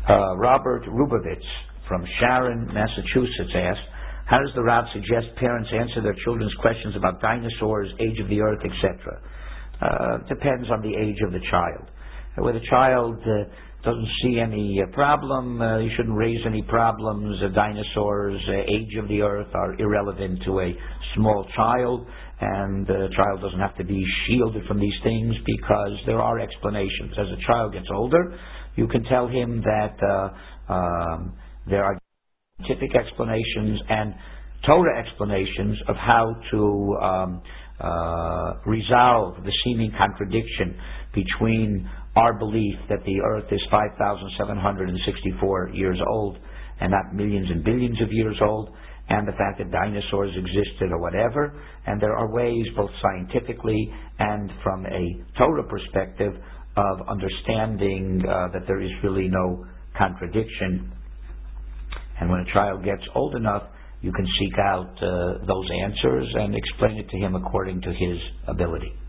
Robert Rubovitz from Sharon, Massachusetts asks, how does the Rav suggest parents answer their children's questions about dinosaurs, age of the earth, etc.? Depends on the age of the child. Where the child doesn't see any problem, you shouldn't raise any problems. Dinosaurs, age of the earth are irrelevant to a small child, and the child doesn't have to be shielded from these things because there are explanations. As a child gets older, you can tell him that there are scientific explanations and Torah explanations of how to resolve the seeming contradiction between our belief that the earth is 5,764 years old and not millions and billions of years old, and the fact that dinosaurs existed or whatever. And there are ways, both scientifically and from a Torah perspective, of understanding that there is really no contradiction. And when a child gets old enough, you can seek out those answers and explain it to him according to his ability.